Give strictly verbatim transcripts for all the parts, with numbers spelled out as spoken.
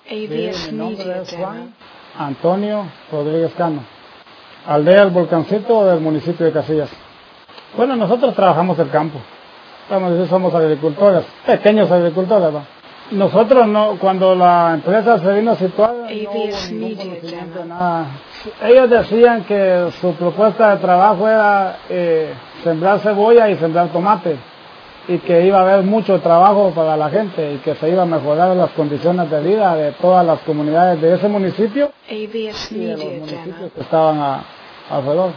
Sí, mi nombre es Juan Antonio Rodríguez Cano, aldea El Volcancito del municipio de Casillas. Bueno, nosotros trabajamos el campo, vamos a decir, somos agricultores, pequeños agricultores, ¿va? Nosotros no, cuando la empresa se vino a situar, no hubo ningún conocimiento de nada. Ellos decían que su propuesta de trabajo era eh, sembrar cebolla y sembrar tomate, y que iba a haber mucho trabajo para la gente y que se iba a mejorar las condiciones de vida de todas las comunidades de ese municipio y de los municipios que estaban a, alrededor.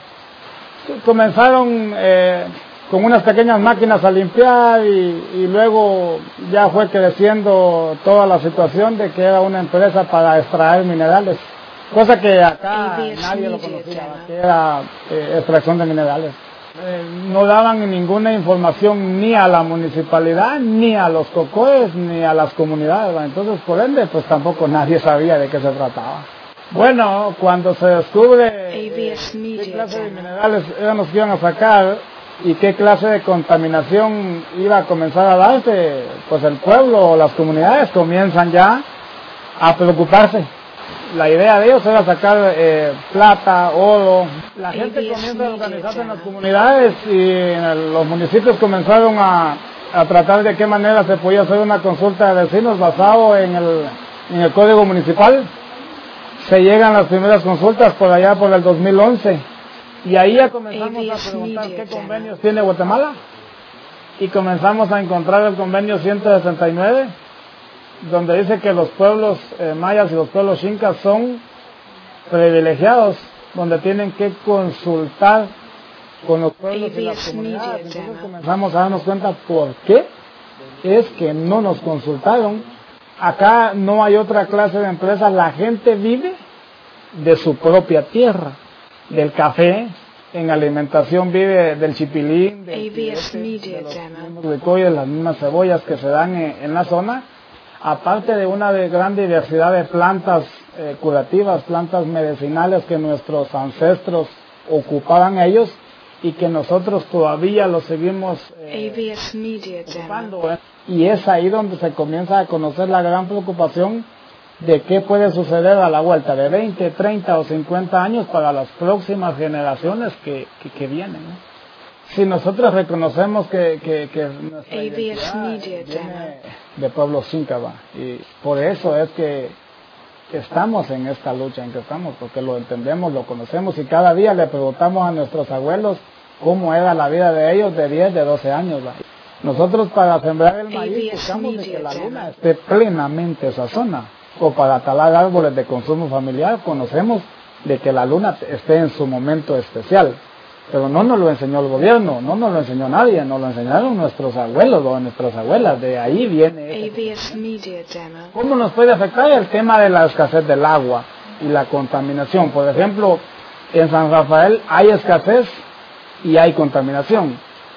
Comenzaron eh, con unas pequeñas máquinas a limpiar y, y luego ya fue creciendo toda la situación de que era una empresa para extraer minerales, cosa que acá nadie lo conocía, que era eh, extracción de minerales. Eh, no daban ninguna información ni a la municipalidad, ni a los cocoes, ni a las comunidades, ¿va? Entonces por ende pues tampoco nadie sabía de qué se trataba. Bueno, cuando se descubre eh, qué clase de minerales eran los que iban a sacar y qué clase de contaminación iba a comenzar a darse, pues el pueblo o las comunidades comienzan ya a preocuparse. La idea de ellos era sacar eh, plata, oro. La gente comienza a organizarse en las comunidades y en el, los municipios comenzaron a, a tratar de qué manera se podía hacer una consulta de vecinos basado en el, en el código municipal. Se llegan las primeras consultas por allá por el dos mil once y ahí ya comenzamos a preguntar qué convenios tiene Guatemala y comenzamos a encontrar el convenio ciento sesenta y nueve, donde dice que los pueblos eh, mayas y los pueblos xincas son privilegiados, donde tienen que consultar con los pueblos y las comunidades. Entonces comenzamos a darnos cuenta por qué es que no nos consultaron. Acá no hay otra clase de empresas, la gente vive de su propia tierra, del café, en alimentación vive del chipilín, del filete, de los mismos ricoyos, las mismas cebollas que se dan en, en la zona. Aparte de una de gran diversidad de plantas eh, curativas, plantas medicinales que nuestros ancestros ocupaban ellos y que nosotros todavía los seguimos eh, ocupando. ¿eh? Y es ahí donde se comienza a conocer la gran preocupación de qué puede suceder a la vuelta de veinte, treinta o cincuenta años para las próximas generaciones que, que, que vienen. ¿eh? Si nosotros reconocemos que, que, que nuestra identidad viene de pueblos xincas, y por eso es que estamos en esta lucha en que estamos, porque lo entendemos, lo conocemos y cada día le preguntamos a nuestros abuelos cómo era la vida de ellos de diez, de doce años. ¿va? Nosotros para sembrar el maíz buscamos de que la luna esté plenamente esa zona, o para talar árboles de consumo familiar conocemos de que la luna esté en su momento especial. Pero no nos lo enseñó el gobierno, no nos lo enseñó nadie, nos lo enseñaron nuestros abuelos o nuestras abuelas, de ahí viene eso. ¿Cómo nos puede afectar el tema de la escasez del agua y la contaminación? Por ejemplo, en San Rafael hay escasez y hay contaminación.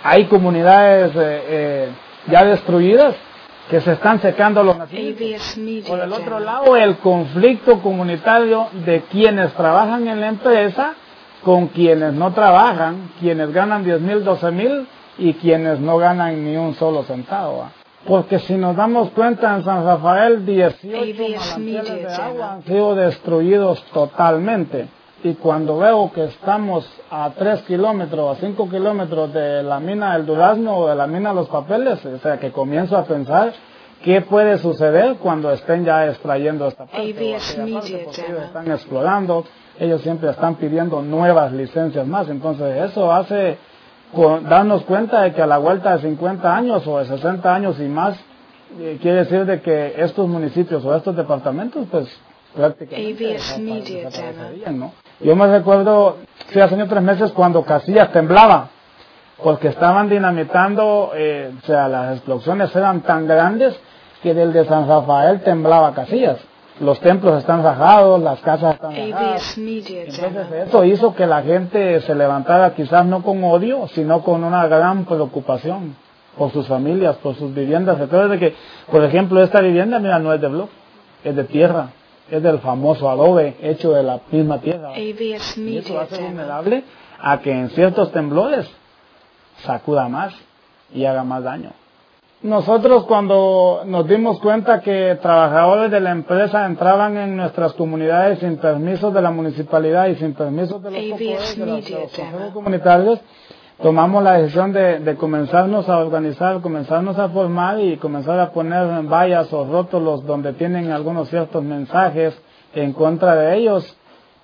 Hay comunidades eh, eh, ya destruidas que se están secando los nacimientos. Por el otro lado, el conflicto comunitario de quienes trabajan en la empresa con quienes no trabajan, quienes ganan diez mil, doce mil y quienes no ganan ni un solo centavo. Porque si nos damos cuenta, en San Rafael dieciocho manantiales de agua han sido destruidos totalmente. Y cuando veo que estamos a tres kilómetros, a cinco kilómetros de la mina del Durazno o de la mina de Los Papeles, o sea que comienzo a pensar qué puede suceder cuando estén ya extrayendo esta parte, o parte porque ellos están explorando. Ellos siempre están pidiendo nuevas licencias más, entonces eso hace con, darnos cuenta de que a la vuelta de cincuenta años o de sesenta años y más, eh, quiere decir de que estos municipios o estos departamentos, pues prácticamente desaparecerían, ¿no? Yo me recuerdo, sí, hace tres meses cuando Casillas temblaba, porque estaban dinamitando, eh, o sea, las explosiones eran tan grandes que del de San Rafael temblaba Casillas. Los templos están rajados, las casas están rajadas. Entonces eso hizo que la gente se levantara quizás no con odio, sino con una gran preocupación por sus familias, por sus viviendas. Recuerden que, por ejemplo, esta vivienda, mira, no es de bloque, es de tierra, es del famoso adobe hecho de la misma tierra. Y eso hace vulnerable a que en ciertos temblores sacuda más y haga más daño. Nosotros cuando nos dimos cuenta que trabajadores de la empresa entraban en nuestras comunidades sin permisos de la municipalidad y sin permisos de los, copores, de los, de los consejos comunitarios, tomamos la decisión de, de comenzarnos a organizar, comenzarnos a formar y comenzar a poner vallas o rótulos donde tienen algunos ciertos mensajes en contra de ellos,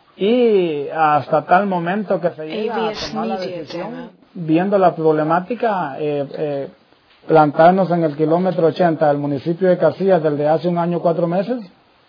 y hasta tal momento que se llega a tomar la decisión, viendo la problemática, eh, eh, plantarnos en el kilómetro ochenta del municipio de Casillas desde hace un año, cuatro meses.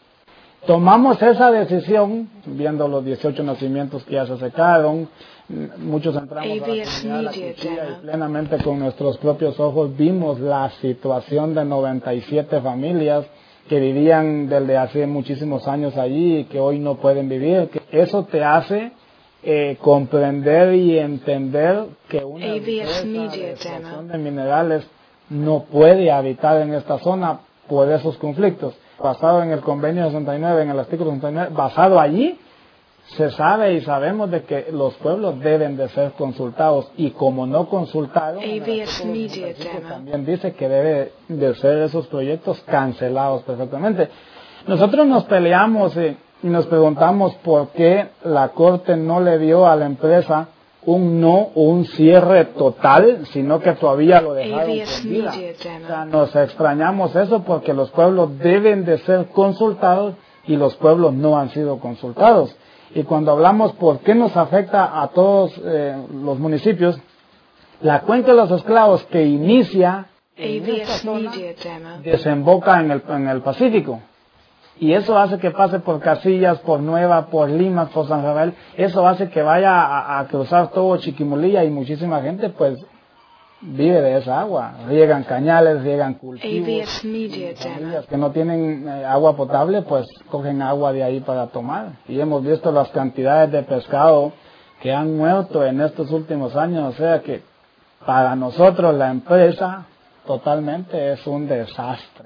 Tomamos esa decisión, viendo los dieciocho nacimientos que ya se secaron, muchos entramos a la comunidad La Cuchilla y plenamente con nuestros propios ojos vimos la situación de noventa y siete familias que vivían desde hace muchísimos años allí y que hoy no pueden vivir. Eso te hace eh, comprender y entender que una empresa de extracción de minerales no puede habitar en esta zona por esos conflictos. Basado en el convenio sesenta y nueve, en el artículo sesenta y nueve, basado allí, se sabe y sabemos de que los pueblos deben de ser consultados, y como no consultaron, también dice que debe de ser esos proyectos cancelados perfectamente. Nosotros nos peleamos y, y nos preguntamos por qué la Corte no le dio a la empresa un no o un cierre total, sino que todavía lo dejaron con vida. O sea, nos extrañamos eso porque los pueblos deben de ser consultados y los pueblos no han sido consultados. Y cuando hablamos por qué nos afecta a todos eh, los municipios, la cuenca de los esclavos que inicia en esta zona desemboca en el, en el Pacífico. Y eso hace que pase por Casillas, por Nueva, por Lima, por San Rafael. Eso hace que vaya a, a cruzar todo Chiquimulilla, y muchísima gente pues vive de esa agua. Riegan cañales, riegan cultivos. Familias que no tienen eh, agua potable pues cogen agua de ahí para tomar. Y hemos visto las cantidades de pescado que han muerto en estos últimos años. O sea que para nosotros la empresa totalmente es un desastre.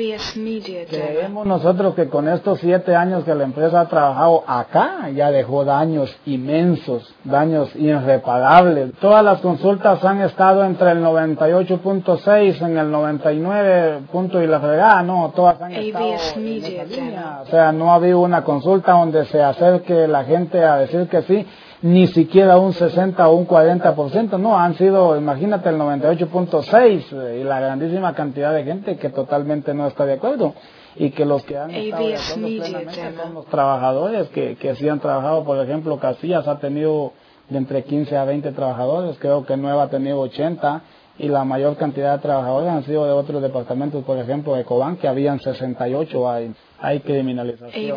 Creemos nosotros que con estos siete años que la empresa ha trabajado acá, ya dejó daños inmensos, daños irreparables. Todas las consultas han estado entre el noventa y ocho punto seis, en el noventa y nueve punto y la fregada, no, todas han estado en esa línea. O sea, no ha habido una consulta donde se acerque la gente a decir que sí, ni siquiera un sesenta o un cuarenta por ciento, no, han sido, imagínate, el noventa y ocho punto seis eh, y la grandísima cantidad de gente que totalmente no está de acuerdo, y que los que han estado de acuerdo plenamente son los trabajadores que, que sí han trabajado. Por ejemplo, Casillas ha tenido de entre quince a veinte trabajadores, creo que Nueva ha tenido ochenta, y la mayor cantidad de trabajadores han sido de otros departamentos, por ejemplo de Cobán, que habían sesenta y ocho. Hay, hay criminalización,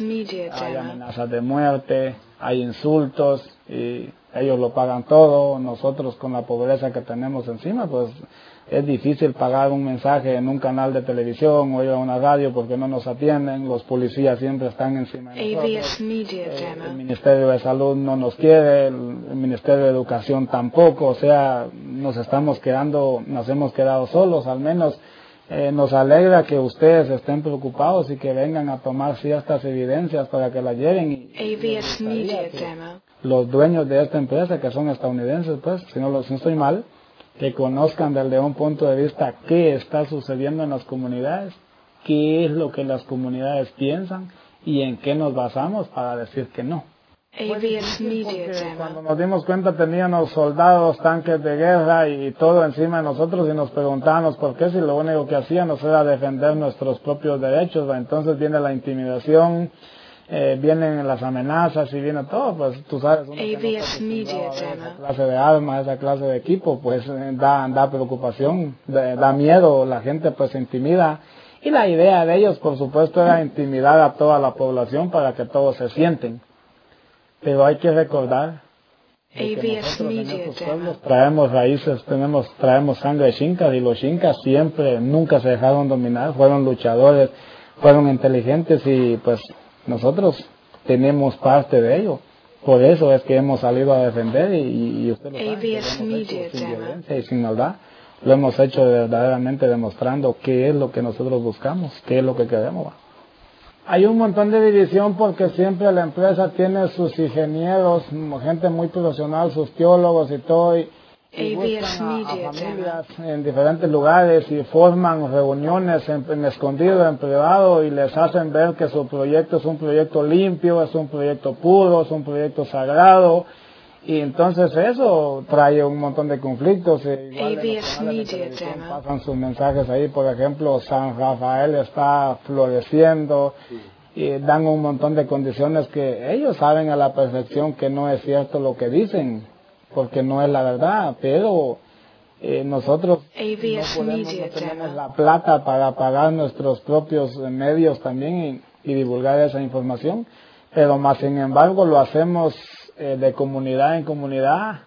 hay amenazas de muerte, hay insultos, y ellos lo pagan todo. Nosotros, con la pobreza que tenemos encima, pues es difícil pagar un mensaje en un canal de televisión o ir a una radio porque no nos atienden. Los policías siempre están encima de nosotros. Eh, el Ministerio de Salud no nos quiere, el, el Ministerio de Educación tampoco. O sea, nos estamos quedando, nos hemos quedado solos. Al menos eh, nos alegra que ustedes estén preocupados y que vengan a tomar ciertas evidencias para que las lleven. Y, y los dueños de esta empresa, que son estadounidenses, pues, si no, si no estoy mal, que conozcan desde un punto de vista qué está sucediendo en las comunidades, qué es lo que las comunidades piensan y en qué nos basamos para decir que no. Pues, cuando nos dimos cuenta teníamos soldados, tanques de guerra y todo encima de nosotros, y nos preguntábamos por qué, si lo único que hacíamos era defender nuestros propios derechos. Entonces viene la intimidación, Eh, vienen las amenazas y viene todo, pues tú sabes, uno que no está esa clase de armas, esa clase de equipo, pues eh, da, da preocupación, da, da miedo, la gente pues se intimida, y la idea de ellos por supuesto era intimidar a toda la población para que todos se sienten. Pero hay que recordar que nosotros en estos pueblos traemos raíces, tenemos, traemos sangre chincas, y los chincas siempre, nunca se dejaron dominar, fueron luchadores, fueron inteligentes, y pues nosotros tenemos parte de ello. Por eso es que hemos salido a defender, y, y usted lo sabe, lo hemos hecho sin violencia y sin maldad. Lo hemos hecho verdaderamente demostrando qué es lo que nosotros buscamos, qué es lo que queremos. Hay un montón de división porque siempre la empresa tiene sus ingenieros, gente muy profesional, sus teólogos y todo, y, y buscan a, a familias en diferentes lugares y forman reuniones en, en escondido, en privado, y les hacen ver que su proyecto es un proyecto limpio, es un proyecto puro, es un proyecto sagrado, y entonces eso trae un montón de conflictos. E igual en los canales de televisión pasan sus mensajes ahí, por ejemplo, San Rafael está floreciendo, y dan un montón de condiciones que ellos saben a la perfección que no es cierto lo que dicen, porque no es la verdad, pero eh, nosotros no, podemos, no tenemos la plata para pagar nuestros propios medios también y, y divulgar esa información, pero más sin embargo lo hacemos eh, de comunidad en comunidad,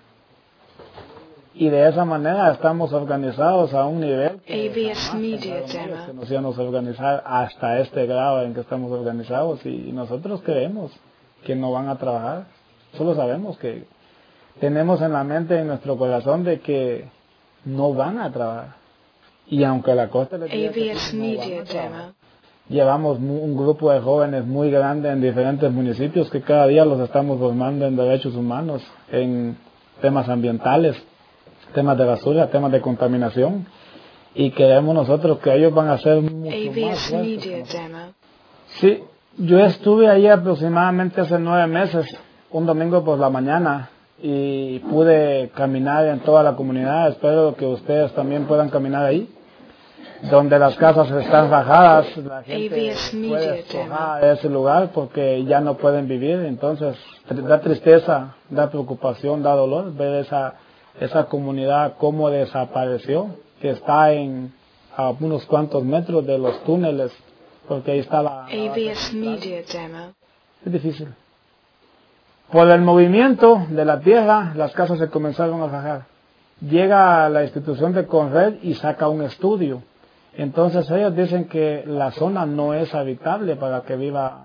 y de esa manera estamos organizados a un nivel que, que nos íbamos a organizar hasta este grado en que estamos organizados, y, y nosotros creemos que no van a trabajar. Solo sabemos que tenemos en la mente, en nuestro corazón, de que no van a trabajar. Y aunque la costa les diga que sí, no van a trabajar. Llevamos un grupo de jóvenes muy grande en diferentes municipios que cada día los estamos formando en derechos humanos, en temas ambientales, temas de basura, temas de contaminación, y creemos nosotros que ellos van a ser mucho más fuertes. Sí, yo estuve ahí aproximadamente hace nueve meses, un domingo por la mañana, y pude caminar en toda la comunidad. Espero que ustedes también puedan caminar ahí, donde las casas están rajadas, la gente puede despojar de ese lugar porque ya no pueden vivir. Entonces da tristeza, da preocupación, da dolor ver esa esa comunidad cómo desapareció, que está en a unos cuantos metros de los túneles, porque ahí está la, la es difícil. Por el movimiento de la tierra, las casas se comenzaron a rajar. Llega la institución de Conred y saca un estudio. Entonces ellos dicen que la zona no es habitable para que viva.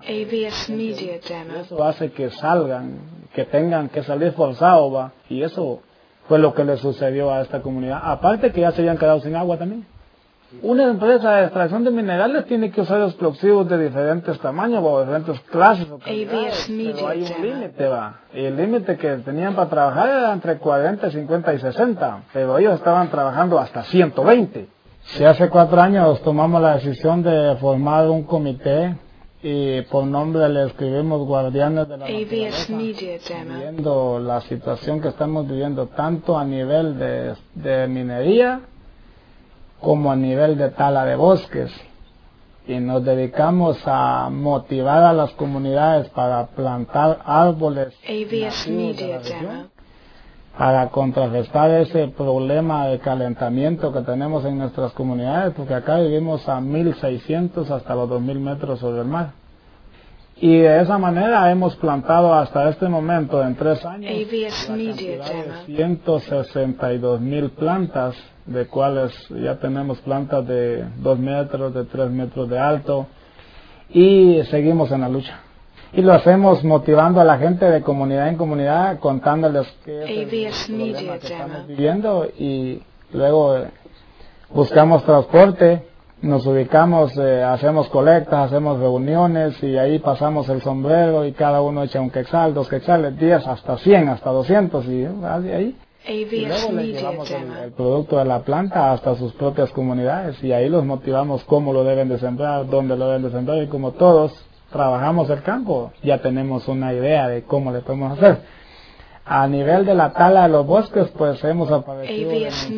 Eso hace que salgan, que tengan que salir forzados, va. Y eso fue lo que le sucedió a esta comunidad. Aparte que ya se habían quedado sin agua también. Una empresa de extracción de minerales tiene que usar explosivos de diferentes tamaños o diferentes clases o calidades, pero hay un límite, va. Y el límite que tenían para trabajar era entre cuarenta, cincuenta y sesenta, pero ellos estaban trabajando hasta ciento veinte. Si hace cuatro años tomamos la decisión de formar un comité y por nombre le escribimos Guardianes de la Naturaleza, viendo la situación que estamos viviendo tanto a nivel de, de minería como a nivel de tala de bosques, y nos dedicamos a motivar a las comunidades para plantar árboles nativos de la región, para contrarrestar ese problema de calentamiento que tenemos en nuestras comunidades, porque acá vivimos a mil seiscientos hasta los dos mil metros sobre el mar. Y de esa manera hemos plantado hasta este momento, en tres años, la cantidad de ciento sesenta y dos mil plantas, de cuales ya tenemos plantas de dos metros, de tres metros de alto, y seguimos en la lucha. Y lo hacemos motivando a la gente de comunidad en comunidad, contándoles qué es el problema que estamos viviendo, y luego eh, buscamos transporte, nos ubicamos, eh, hacemos colectas, hacemos reuniones, y ahí pasamos el sombrero y cada uno echa un quetzal, dos quetzales, diez, hasta cien, hasta doscientos, y ahí. Y luego le llevamos el, el producto de la planta hasta sus propias comunidades, y ahí los motivamos cómo lo deben de sembrar, dónde lo deben de sembrar, y como todos trabajamos el campo, ya tenemos una idea de cómo le podemos hacer. A nivel de la tala de los bosques, pues hemos aparecido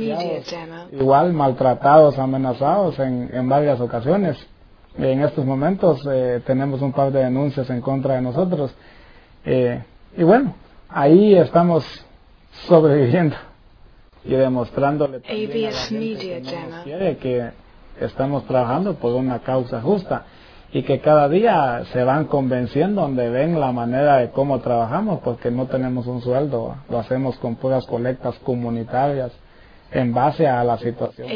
igual maltratados, amenazados en, en varias ocasiones. En estos momentos eh, tenemos un par de denuncias en contra de nosotros. Eh, y bueno, ahí estamos sobreviviendo y demostrándole también a la gente que no nos quiere que estamos trabajando por una causa justa, y que cada día se van convenciendo donde ven la manera de cómo trabajamos, porque no tenemos un sueldo, lo hacemos con puras colectas comunitarias en base a la situación.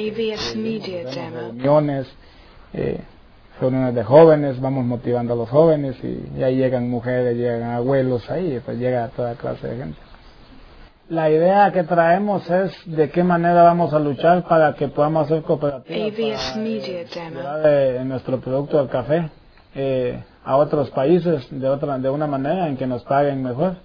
Reuniones, eh, reuniones de jóvenes, vamos motivando a los jóvenes, y, y ahí llegan mujeres, llegan abuelos, ahí pues llega toda clase de gente. La idea que traemos es de qué manera vamos a luchar para que podamos hacer cooperativas para eh, llevar eh, nuestro producto del café eh, a otros países de otra de una manera en que nos paguen mejor,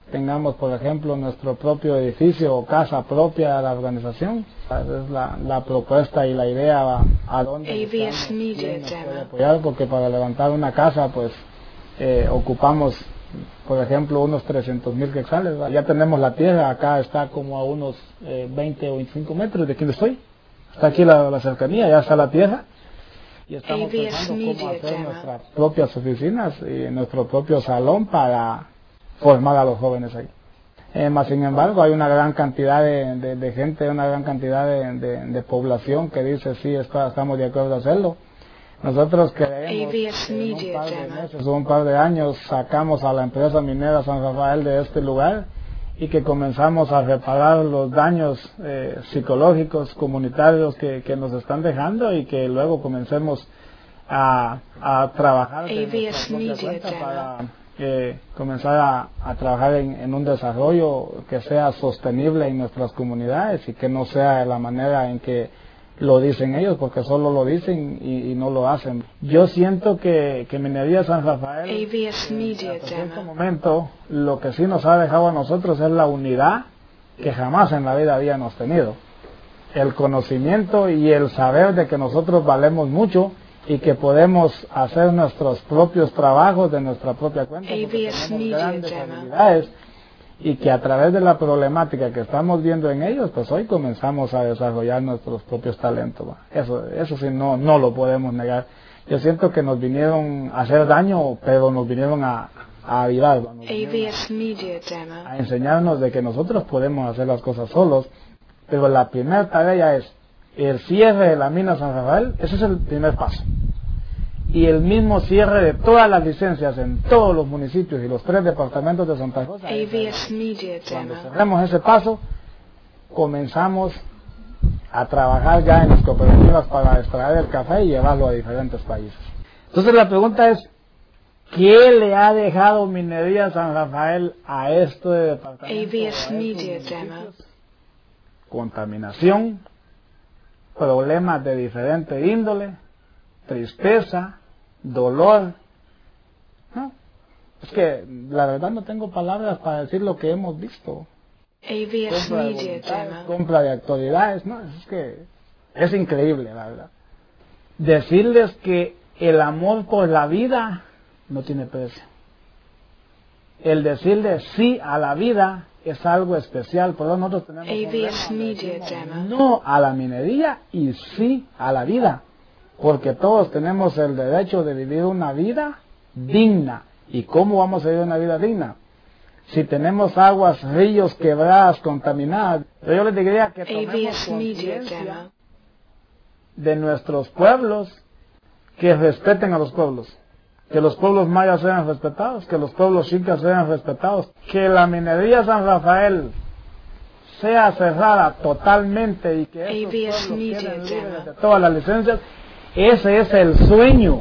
tengamos, por ejemplo, nuestro propio edificio o casa propia de la organización. Es la, la propuesta y la idea a, a dónde A V S Media nos puede Demo. apoyar, porque para levantar una casa, pues, eh, ocupamos, por ejemplo, unos trescientos mil quetzales. ¿verdad? Ya tenemos la tierra, acá está como a unos eh, veinte o veinticinco metros de quien estoy. Está aquí la, la cercanía, ya está la tierra. Y estamos A V S pensando cómo Media hacer Demo. nuestras propias oficinas y nuestro propio salón para formar a los jóvenes ahí. Eh, más sin embargo, hay una gran cantidad de, de, de gente, una gran cantidad de, de, de población que dice sí, está, estamos de acuerdo a hacerlo. Nosotros creemos A V S que en un Media par de Demo. meses o un par de años sacamos a la empresa minera San Rafael de este lugar y que comenzamos a reparar los daños eh, psicológicos, comunitarios que, que nos están dejando y que luego comencemos a, a trabajar de A V S nuestra propia Media cuenta Demo. para eh, comenzar a, a trabajar en, en un desarrollo que sea sostenible en nuestras comunidades y que no sea de la manera en que lo dicen ellos, porque solo lo dicen y, y no lo hacen. Yo siento que, que Minería San Rafael, A V S en, Media hasta cierto Demo. momento, lo que sí nos ha dejado a nosotros es la unidad que jamás en la vida habíamos tenido. El conocimiento y el saber de que nosotros valemos mucho y que podemos hacer nuestros propios trabajos de nuestra propia cuenta, porque A V S tenemos Media grandes Demo. habilidades y que a través de la problemática que estamos viendo en ellos, pues hoy comenzamos a desarrollar nuestros propios talentos. ¿va? Eso, eso sí, no, no lo podemos negar. Yo siento que nos vinieron a hacer daño, pero nos vinieron a, a avivar, ¿va? Nos A vinieron V S Media Demo. a enseñarnos de que nosotros podemos hacer las cosas solos, pero la primera tarea es el cierre de la mina San Rafael. Ese es el primer paso. Y el mismo cierre de todas las licencias en todos los municipios y los tres departamentos de Santa Rosa. A V S Media Cuando Demo. cerremos ese paso, comenzamos a trabajar ya en las cooperativas para extraer el café y llevarlo a diferentes países. Entonces la pregunta es, ¿qué le ha dejado Minería San Rafael a este departamento? A V S a estos Media municipios? Demo. Contaminación, problemas de diferente índole, tristeza, dolor. ¿No? Es que la verdad no tengo palabras para decir lo que hemos visto. A V S Compra de Media voluntades, Demo. compra de autoridades, no, es que es increíble, la verdad. Decirles que el amor por la vida no tiene precio. El decirle sí a la vida es algo especial, por eso nosotros tenemos A un V lema S donde Media decimos Demo. no a la minería y sí a la vida, porque todos tenemos el derecho de vivir una vida digna. ¿Y cómo vamos a vivir una vida digna? Si tenemos aguas, ríos, quebradas, contaminadas. Pero yo les diría que A tomemos V S Media conciencia Demo. de nuestros pueblos, que respeten a los pueblos, que los pueblos mayas sean respetados, que los pueblos chicas sean respetados, que la minería San Rafael sea cerrada totalmente y que A estos V S pueblos Media queden libres Demo. de todas las licencias. Ese es el sueño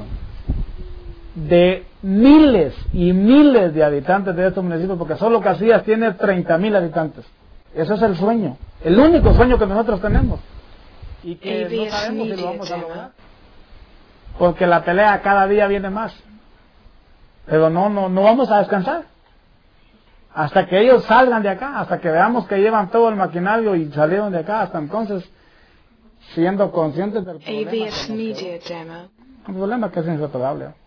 de miles y miles de habitantes de estos municipios, porque solo Casillas tiene treinta mil habitantes. Ese es el sueño, el único sueño que nosotros tenemos y que no sabemos si lo vamos a lograr, porque la pelea cada día viene más, pero no, no, no vamos a descansar hasta que ellos salgan de acá, hasta que veamos que llevan todo el maquinario y salieron de acá. Hasta entonces, siendo conscientes del A problema V que S nos Media quedó. Demo. Un problema que es insuperable.